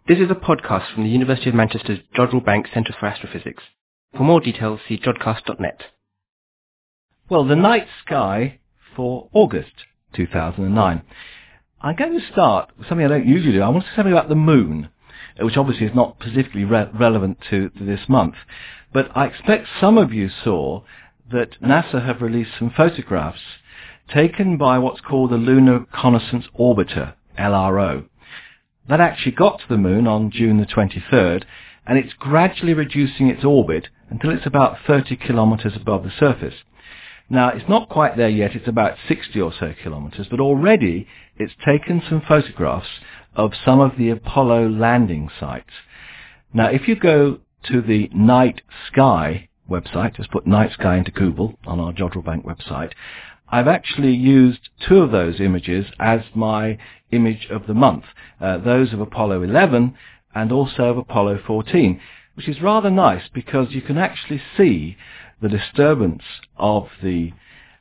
This is a podcast from the University of Manchester's Jodrell Bank Centre for Astrophysics. For more details, see jodcast.net. Well, the night sky for August 2009. I'm going to start with something I don't usually do. I want to say something about the moon, which obviously is not particularly relevant to this month. But I expect some of you saw that NASA have released some photographs taken by what's called the Lunar Reconnaissance Orbiter, LRO. That actually got to the moon on June the 23rd, and it's gradually reducing its orbit until it's about 30 kilometers above the surface. Now, it's not quite there yet, it's about 60 or so kilometers, but already it's taken some photographs of some of the Apollo landing sites. Now, if you go to the Night Sky website, just put Night Sky into Google on our Jodrell Bank website, I've actually used two of those images as my image of the month, those of Apollo 11 and also of Apollo 14, which is rather nice because you can actually see the disturbance of the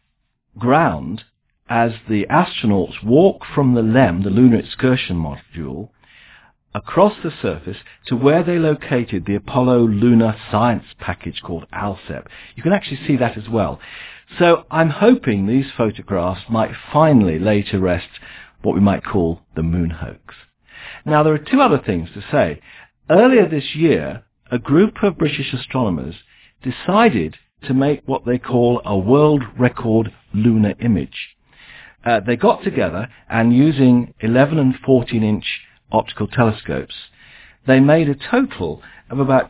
ground as the astronauts walk from the LEM, the Lunar Excursion Module, across the surface to where they located the Apollo Lunar Science Package called ALSEP. You can actually see that as well. So I'm hoping these photographs might finally lay to rest what we might call the moon hoax. Now, there are two other things to say. Earlier this year, a group of British astronomers decided to make what they call a world record lunar image. They got together and using 11 and 14-inch optical telescopes, they made a total of about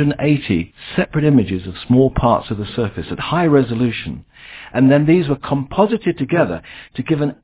280 separate images of small parts of the surface at high resolution, and then these were composited together to give an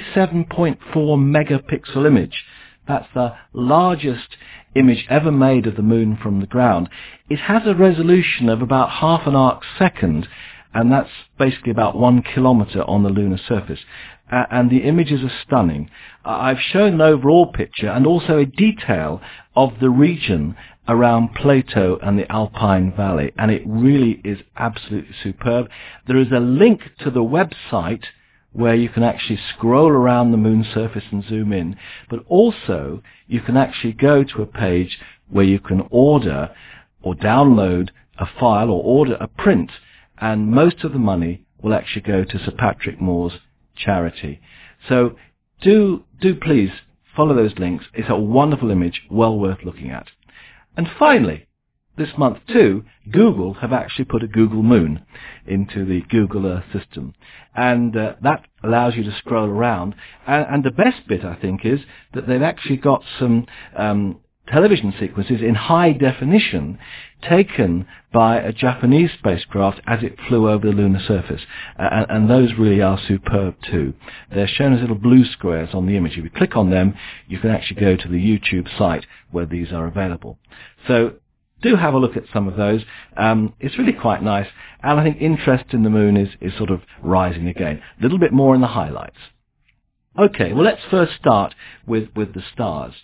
87.4 megapixel image. That's the largest image ever made of the moon from the ground. It has a resolution of about half an arc second, and that's basically about 1 kilometer on the lunar surface. And the images are stunning. I've shown an overall picture and also a detail of the region around Plato and the Alpine Valley, and it really is absolutely superb. There is a link to the website where you can actually scroll around the moon surface and zoom in, but also you can actually go to a page where you can order or download a file or order a print, and most of the money will actually go to Sir Patrick Moore's charity. So do please follow those links. It's a wonderful image, well worth looking at. And finally, this month too, Google have actually put a Google Moon into the Google Earth system. And that allows you to scroll around. And the best bit, I think, is that they've actually got some television sequences in high definition taken by a Japanese spacecraft as it flew over the lunar surface. And those really are superb too. They're shown as little blue squares on the image. If you click on them, you can actually go to the YouTube site where these are available. So do have a look at some of those. It's really quite nice. And I think interest in the moon is sort of rising again. A little bit more in the highlights. Okay, well, let's first start with the stars.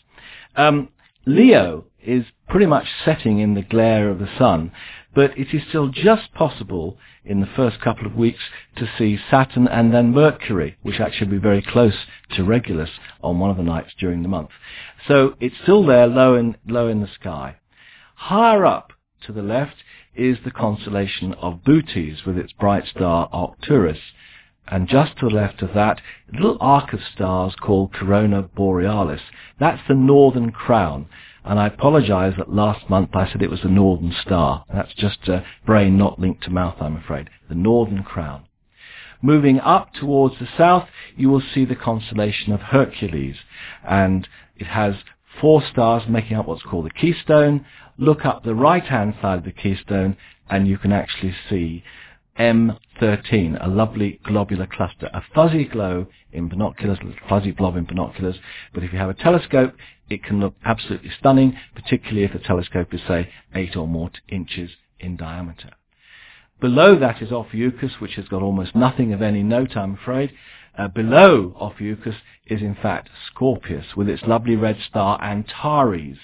Leo is pretty much setting in the glare of the sun, but it is still just possible in the first couple of weeks to see Saturn and then Mercury, which actually will be very close to Regulus on one of the nights during the month. So it's still there, low in the sky. Higher up to the left is the constellation of Bootes with its bright star Arcturus. And just to the left of that, a little arc of stars called Corona Borealis. That's the Northern Crown. And I apologize that last month I said it was the Northern Star. That's just a brain not linked to mouth, I'm afraid. The Northern Crown. Moving up towards the south, you will see the constellation of Hercules. And it has 4 stars making up what's called the keystone. Look up the right-hand side of the keystone, and you can actually see M13, a lovely globular cluster, a fuzzy glow in binoculars, a fuzzy blob in binoculars, but if you have a telescope, it can look absolutely stunning, particularly if the telescope is, say, 8 or more inches in diameter. Below that is Ophiuchus, which has got almost nothing of any note, I'm afraid. Below Ophiuchus is, in fact, Scorpius, with its lovely red star Antares,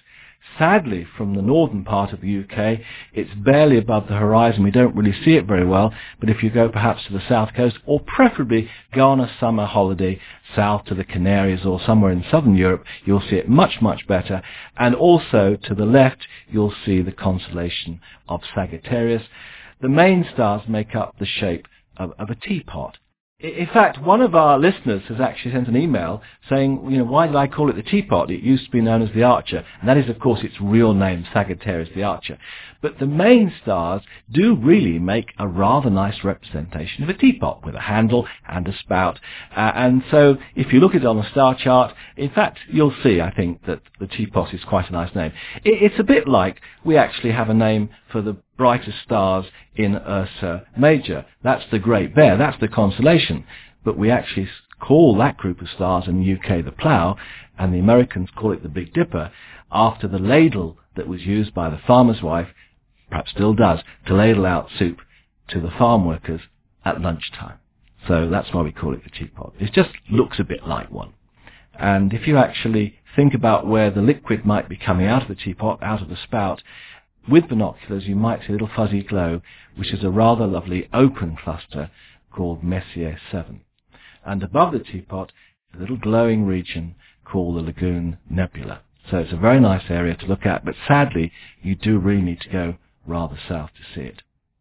Sadly, from the northern part of the UK, it's barely above the horizon. We don't really see it very well, but if you go perhaps to the south coast, or preferably go on a summer holiday south to the Canaries or somewhere in southern Europe, you'll see it much, much better. And also to the left, you'll see the constellation of Sagittarius. The main stars make up the shape of a teapot. In fact, one of our listeners has actually sent an email saying, why did I call it the teapot? It used to be known as the Archer. And that is, of course, its real name, Sagittarius the Archer. But the main stars do really make a rather nice representation of a teapot with a handle and a spout. And so if you look at it on a star chart, in fact, you'll see, I think, that the teapot is quite a nice name. It's a bit like we actually have a name for the brightest stars in Ursa Major. That's the Great Bear. That's the constellation. But we actually call that group of stars in the UK the Plough, and the Americans call it the Big Dipper, after the ladle that was used by the farmer's wife, perhaps still does, to ladle out soup to the farm workers at lunchtime. So that's why we call it the teapot. It just looks a bit like one. And if you actually think about where the liquid might be coming out of the teapot, out of the spout, with binoculars you might see a little fuzzy glow, which is a rather lovely open cluster called Messier 7. And above the teapot, a little glowing region called the Lagoon Nebula. So it's a very nice area to look at, but sadly you do really need to go rather south to see it.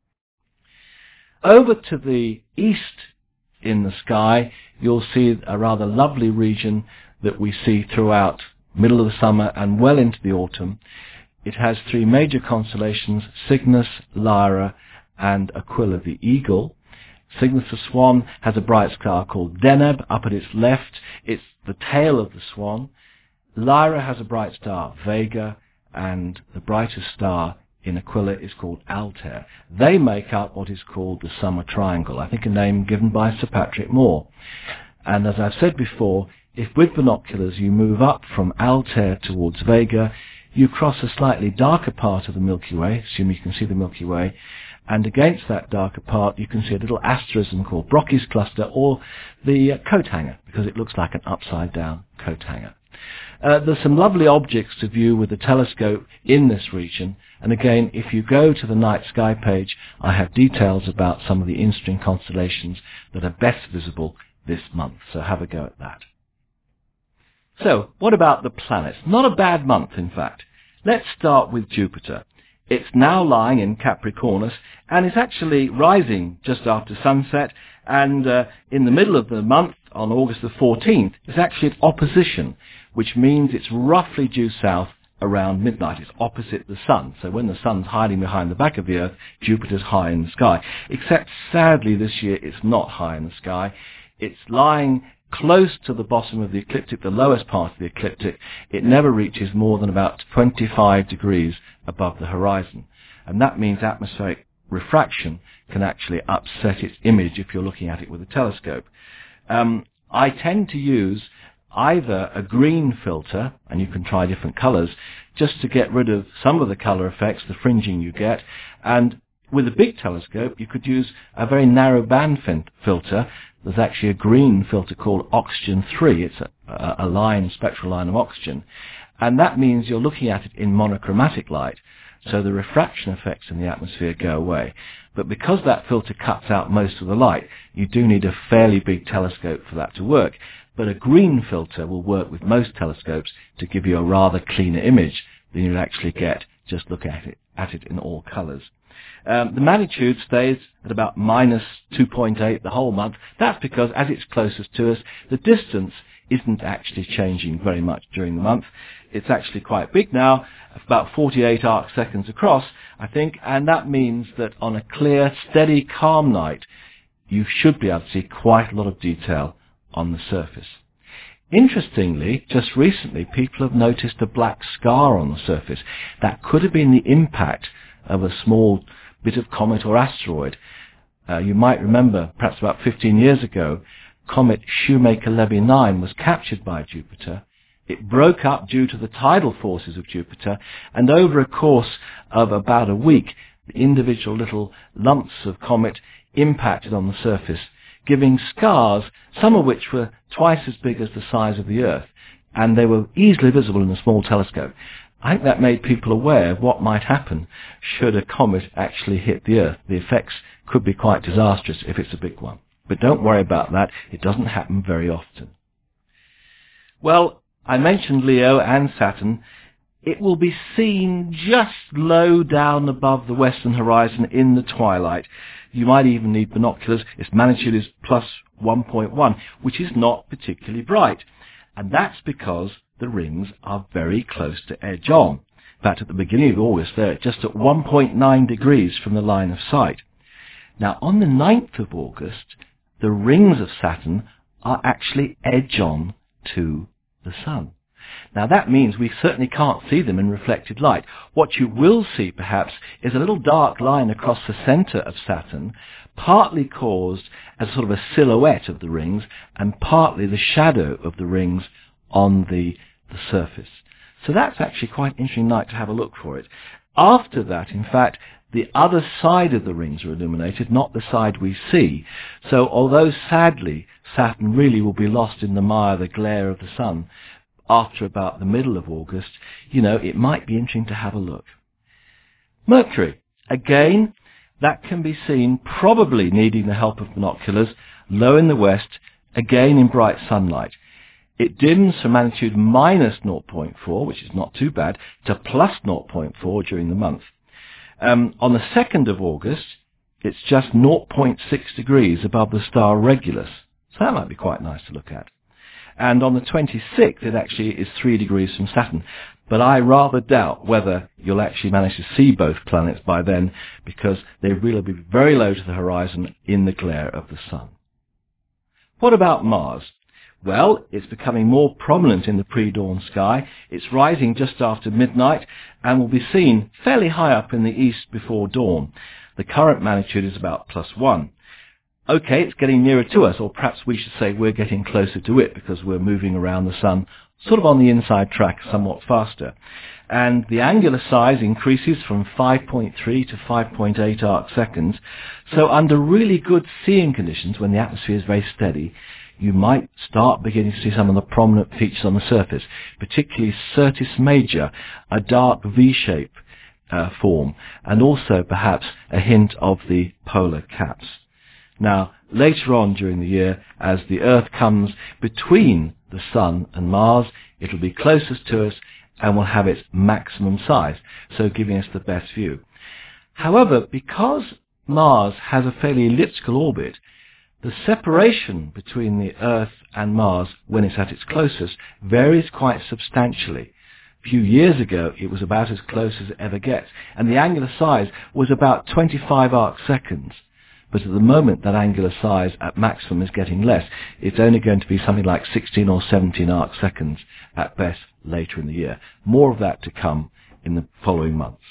Over to the east in the sky, you'll see a rather lovely region that we see throughout middle of the summer and well into the autumn. It has three major constellations, Cygnus, Lyra, and Aquila the Eagle. Cygnus the Swan has a bright star called Deneb up at its left. It's the tail of the swan. Lyra has a bright star, Vega, and the brightest star in Aquila is called Altair. They make up what is called the Summer Triangle, I think a name given by Sir Patrick Moore. And as I've said before, if with binoculars you move up from Altair towards Vega, you cross a slightly darker part of the Milky Way, assume you can see the Milky Way, and against that darker part you can see a little asterism called Brockie's Cluster, or the coat hanger, because it looks like an upside down coat hanger. There's some lovely objects to view with the telescope in this region, and again, if you go to the night sky page, I have details about some of the in-string constellations that are best visible this month, so have a go at that. So, what about the planets? Not a bad month, in fact. Let's start with Jupiter. It's now lying in Capricornus, and it's actually rising just after sunset, and in the middle of the month, on August the 14th, it's actually at opposition, which means it's roughly due south around midnight. It's opposite the Sun. So when the Sun's hiding behind the back of the Earth, Jupiter's high in the sky. Except, sadly, this year it's not high in the sky. It's lying close to the bottom of the ecliptic, the lowest part of the ecliptic. It never reaches more than about 25 degrees above the horizon. And that means atmospheric refraction can actually upset its image if you're looking at it with a telescope. I tend to use either a green filter, and you can try different colours, just to get rid of some of the colour effects, the fringing you get, and with a big telescope you could use a very narrow band filter. There's actually a green filter called Oxygen 3. It's a line, spectral line of oxygen, and that means you're looking at it in monochromatic light, so the refraction effects in the atmosphere go away. But because that filter cuts out most of the light, you do need a fairly big telescope for that to work. But a green filter will work with most telescopes to give you a rather cleaner image than you'd actually get just look at it in all colours. The magnitude stays at about minus 2.8 the whole month. That's because as it's closest to us, the distance isn't actually changing very much during the month. It's actually quite big now, about 48 arc seconds across, I think, and that means that on a clear, steady, calm night, you should be able to see quite a lot of detail on the surface. Interestingly, just recently, people have noticed a black scar on the surface. That could have been the impact of a small bit of comet or asteroid. You might remember, perhaps about 15 years ago, comet Shoemaker-Levy 9 was captured by Jupiter. It broke up due to the tidal forces of Jupiter, and over a course of about a week, the individual little lumps of comet impacted on the surface, giving scars, some of which were twice as big as the size of the Earth, and they were easily visible in a small telescope. I think that made people aware of what might happen should a comet actually hit the Earth. The effects could be quite disastrous if it's a big one. But don't worry about that. It doesn't happen very often. Well, I mentioned Leo and Saturn. It will be seen just low down above the western horizon in the twilight. You might even need binoculars. Its magnitude is plus 1.1, which is not particularly bright. And that's because the rings are very close to edge on. In fact, at the beginning of August, they're just at 1.9 degrees from the line of sight. Now, on the 9th of August, the rings of Saturn are actually edge on to the Sun. Now, that means we certainly can't see them in reflected light. What you will see, perhaps, is a little dark line across the centre of Saturn, partly caused as sort of a silhouette of the rings, and partly the shadow of the rings on the surface. So that's actually quite an interesting night to have a look for it. After that, in fact, the other side of the rings are illuminated, not the side we see. So although sadly Saturn really will be lost in the mire, the glare of the Sun, after about the middle of August, it might be interesting to have a look. Mercury, again, that can be seen, probably needing the help of binoculars, low in the west, again in bright sunlight. It dims from magnitude minus 0.4, which is not too bad, to plus 0.4 during the month. On the 2nd of August, it's just 0.6 degrees above the star Regulus. So that might be quite nice to look at. And on the 26th, it actually is 3 degrees from Saturn. But I rather doubt whether you'll actually manage to see both planets by then, because they will be very low to the horizon in the glare of the Sun. What about Mars? Well, it's becoming more prominent in the pre-dawn sky. It's rising just after midnight and will be seen fairly high up in the east before dawn. The current magnitude is about plus 1. Okay, it's getting nearer to us, or perhaps we should say we're getting closer to it because we're moving around the Sun sort of on the inside track somewhat faster. And the angular size increases from 5.3 to 5.8 arc seconds. So under really good seeing conditions, when the atmosphere is very steady, you might start beginning to see some of the prominent features on the surface, particularly Syrtis Major, a dark V-shape form, and also perhaps a hint of the polar caps. Now, later on during the year, as the Earth comes between the Sun and Mars, it will be closest to us and will have its maximum size, so giving us the best view. However, because Mars has a fairly elliptical orbit, the separation between the Earth and Mars when it's at its closest varies quite substantially. A few years ago, it was about as close as it ever gets, and the angular size was about 25 arc seconds. But at the moment, that angular size at maximum is getting less. It's only going to be something like 16 or 17 arc seconds at best later in the year. More of that to come in the following months.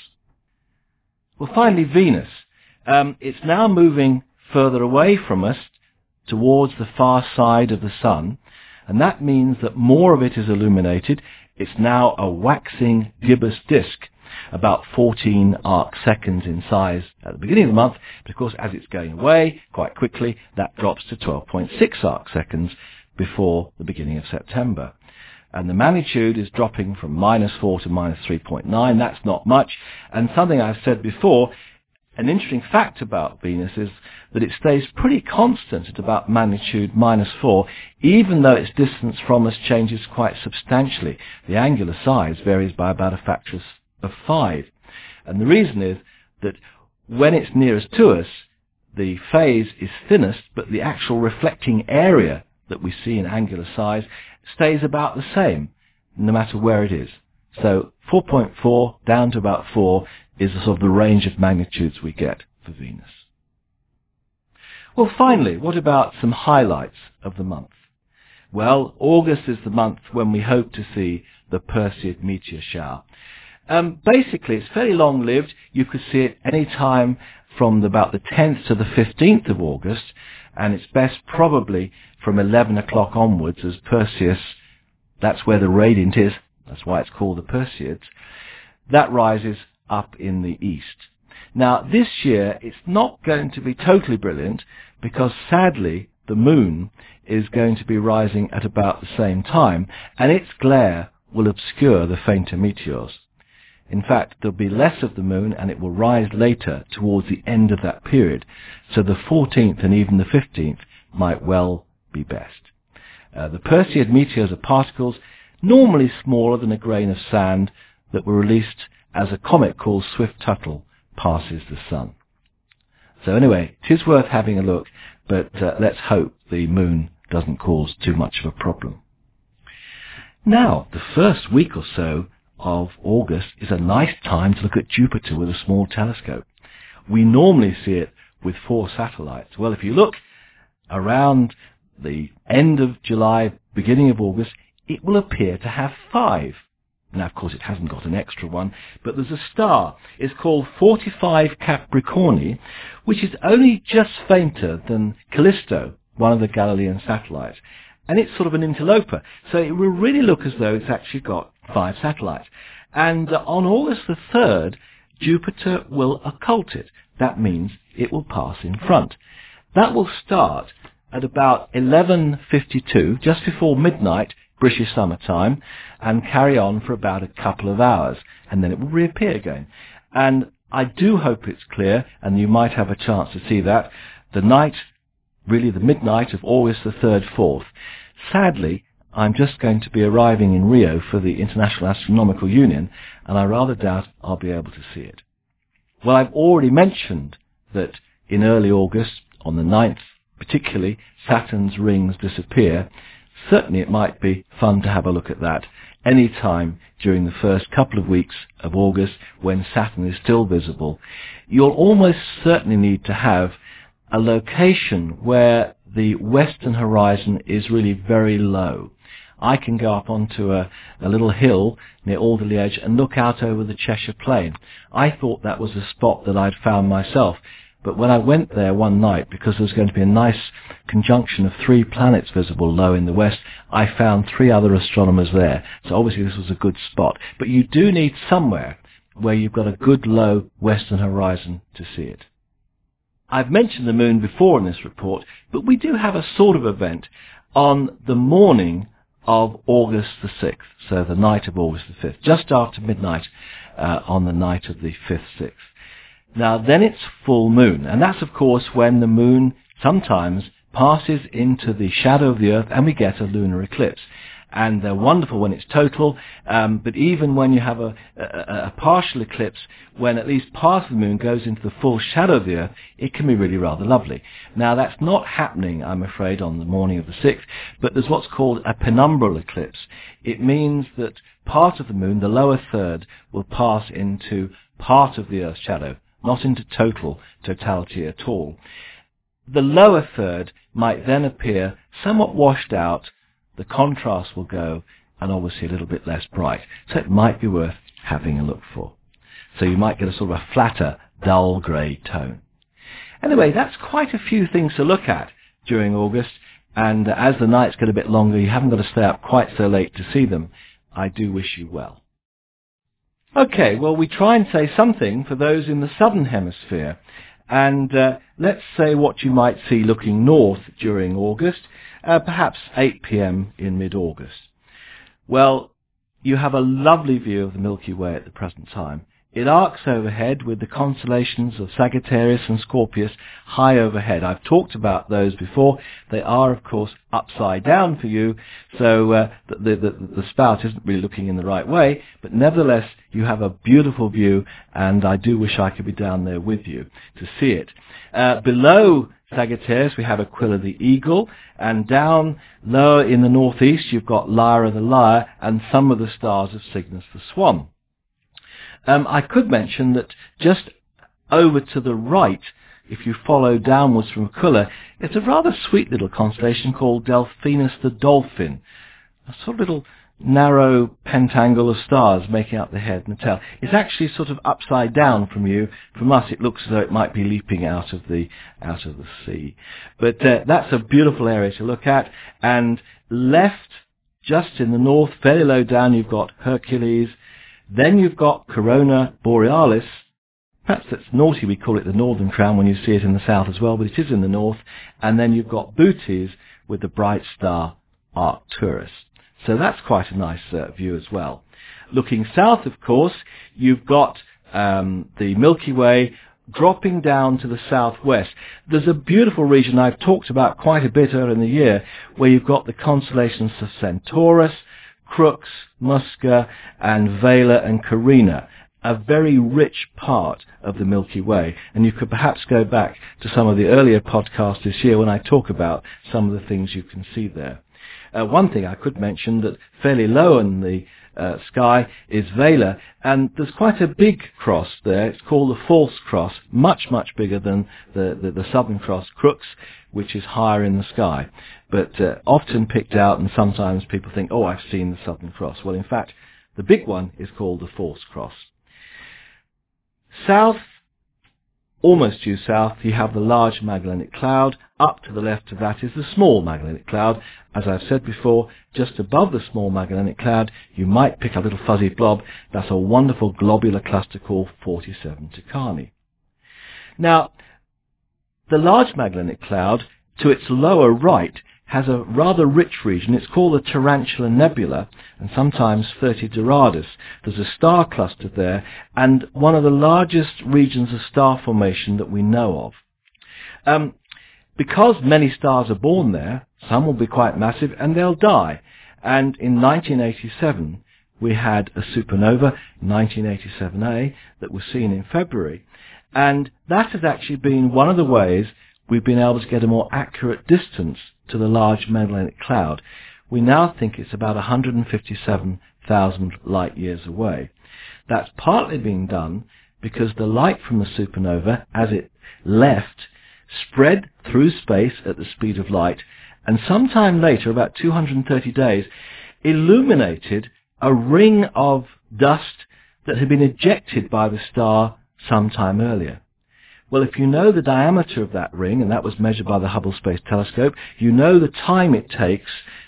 Well, finally, Venus. It's now moving further away from us towards the far side of the Sun, and that means that more of it is illuminated. It's now a waxing gibbous disk, about 14 arc seconds in size at the beginning of the month, but of course as it's going away quite quickly, that drops to 12.6 arc seconds before the beginning of September. And the magnitude is dropping from minus 4 to minus 3.9. That's not much, and something I've said before, an interesting fact about Venus is that it stays pretty constant at about magnitude minus 4, even though its distance from us changes quite substantially. The angular size varies by about a factor of 5. And the reason is that when it's nearest to us, the phase is thinnest, but the actual reflecting area that we see in angular size stays about the same, no matter where it is. So 4.4 down to about 4 is sort of the range of magnitudes we get for Venus. Well, finally, what about some highlights of the month? Well, August is the month when we hope to see the Perseid meteor shower. Basically, it's fairly long-lived. You could see it any time from about the 10th to the 15th of August, and it's best probably from 11 o'clock onwards, as Perseus, that's where the radiant is, that's why it's called the Perseids, that rises up in the east. Now, this year, it's not going to be totally brilliant, because sadly, the moon is going to be rising at about the same time, and its glare will obscure the fainter meteors. In fact, there'll be less of the moon and it will rise later towards the end of that period. So the 14th and even the 15th might well be best. The Perseid meteors are particles normally smaller than a grain of sand that were released as a comet called Swift-Tuttle passes the Sun. So anyway, it is worth having a look, but let's hope the moon doesn't cause too much of a problem. Now, the first week or so of August is a nice time to look at Jupiter with a small telescope. We normally see it with 4 satellites. Well, if you look around the end of July, beginning of August, it will appear to have 5. Now, of course, it hasn't got an extra one, but there's a star. It's called 45 Capricorni, which is only just fainter than Callisto, one of the Galilean satellites. And it's sort of an interloper. So it will really look as though it's actually got 5 satellites. And on August the 3rd, Jupiter will occult it. That means it will pass in front. That will start at about 11:52, just before midnight, British summer time, and carry on for about a couple of hours, and then it will reappear again. And I do hope it's clear, and you might have a chance to see that, the night, really the midnight of August the 3rd, 4th. Sadly, I'm just going to be arriving in Rio for the International Astronomical Union, and I rather doubt I'll be able to see it. Well, I've already mentioned that in early August, on the 9th particularly, Saturn's rings disappear. Certainly it might be fun to have a look at that any time during the first couple of weeks of August when Saturn is still visible. You'll almost certainly need to have a location where the western horizon is really very low. I can go up onto a little hill near Alderley Edge and look out over the Cheshire Plain. I thought that was a spot that I'd found myself. But when I went there one night, because there was going to be a nice conjunction of 3 planets visible low in the west, I found 3 other astronomers there. So obviously this was a good spot. But you do need somewhere where you've got a good low western horizon to see it. I've mentioned the moon before in this report, but we do have a sort of event on the morning of August the 6th, so the night of August the 5th, just after midnight on the night of the 5th, 6th. Now then it's full moon, and that's of course when the moon sometimes passes into the shadow of the Earth and we get a lunar eclipse. And they're wonderful when it's total, but even when you have a partial eclipse, when at least part of the moon goes into the full shadow of the Earth, it can be really rather lovely. Now that's not happening, I'm afraid, on the morning of the 6th, but there's what's called a penumbral eclipse. It means that part of the moon, the lower third, will pass into part of the Earth's shadow, not into totality at all. The lower third might then appear somewhat washed out, the contrast will go, and obviously a little bit less bright. So it might be worth having a look for. So you might get a sort of a flatter, dull grey tone. Anyway, that's quite a few things to look at during August, and as the nights get a bit longer, you haven't got to stay up quite so late to see them. I do wish you well. Okay, well, we try and say something for those in the southern hemisphere. And let's say what you might see looking north during August, perhaps 8 p.m. in mid-August. Well, you have a lovely view of the Milky Way at the present time. It arcs overhead with the constellations of Sagittarius and Scorpius high overhead. I've talked about those before. They are, of course, upside down for you, so the spout isn't really looking in the right way, but nevertheless, you have a beautiful view, and I do wish I could be down there with you to see it. Below Sagittarius, we have Aquila the Eagle, and down lower in the northeast, you've got Lyra the Lyre, and some of the stars of Cygnus the Swan. I could mention that just over to the right, if you follow downwards from Aquila, it's a rather sweet little constellation called Delphinus the Dolphin, a sort of little narrow pentangle of stars making up the head and the tail. It's actually sort of upside down from you. From us, it looks as though it might be leaping out of the sea. But that's a beautiful area to look at. And left, just in the north, fairly low down, you've got Hercules. Then you've got Corona Borealis. Perhaps that's naughty, we call it the Northern Crown when you see it in the south as well, but it is in the north. And then you've got Bootes with the bright star Arcturus. So that's quite a nice view as well. looking south, of course, you've got the Milky Way dropping down to the southwest. There's a beautiful region I've talked about quite a bit earlier in the year where you've got the constellations of Centaurus, Crux, Musca, and Vela and Carina, a very rich part of the Milky Way. And you could perhaps go back to some of the earlier podcasts this year when I talk about some of the things you can see there. One thing I could mention that fairly low in the sky is Vela, and there's quite a big cross there. It's called the False Cross, much, much bigger than the Southern Cross, Crux, which is higher in the sky, but often picked out, and sometimes people think, oh, I've seen the Southern Cross. Well, in fact, the big one is called the False Cross. South, almost due south, you have the Large Magellanic Cloud. Up to the left of that is the Small Magellanic Cloud. As I've said before, just above the Small Magellanic Cloud, you might pick a little fuzzy blob. That's a wonderful globular cluster called 47 Tucani. Now, the Large Magellanic Cloud, to its lower right, has a rather rich region. It's called the Tarantula Nebula, and sometimes 30 Doradus. There's a star cluster there, and one of the largest regions of star formation that we know of. Because many stars are born there, some will be quite massive, and they'll die. And in 1987, we had a supernova, 1987A, that was seen in February. And that has actually been one of the ways we've been able to get a more accurate distance to the Large Magellanic Cloud. We now think it's about 157,000 light years away. That's partly being done because the light from the supernova, as it left, spread through space at the speed of light, and sometime later, about 230 days, illuminated a ring of dust that had been ejected by the star sometime earlier. Well, if you know the diameter of that ring, and that was measured by the Hubble Space Telescope, you know the time it takes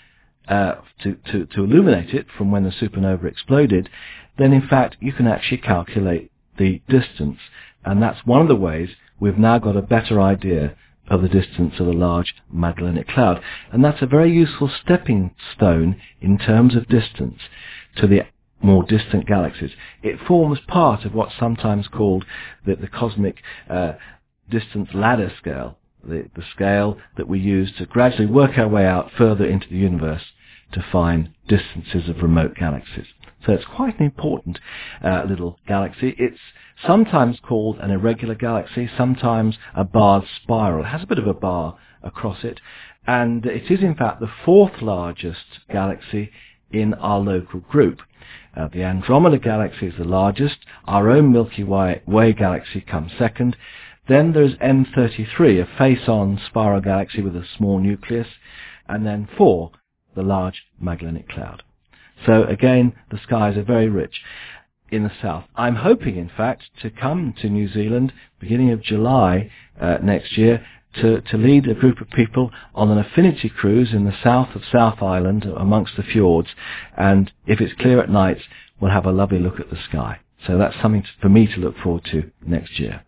to illuminate it from when the supernova exploded, then in fact you can actually calculate the distance. And that's one of the ways we've now got a better idea of the distance of the Large Magellanic Cloud. And that's a very useful stepping stone in terms of distance to the more distant galaxies. It forms part of what's sometimes called the cosmic distance ladder scale, the scale that we use to gradually work our way out further into the universe to find distances of remote galaxies. So it's quite an important little galaxy. It's sometimes called an irregular galaxy, sometimes a barred spiral. It has a bit of a bar across it, and it is in fact the fourth largest galaxy in our local group. The Andromeda Galaxy is the largest. Our own Milky Way galaxy comes second. Then there's M33, a face-on spiral galaxy with a small nucleus. And then 4, the Large Magellanic Cloud. So again, the skies are very rich in the south. I'm hoping, in fact, to come to New Zealand beginning of July next year to lead a group of people on an affinity cruise in the south of South Island amongst the fjords. And if it's clear at night, we'll have a lovely look at the sky. So that's something for me to look forward to next year.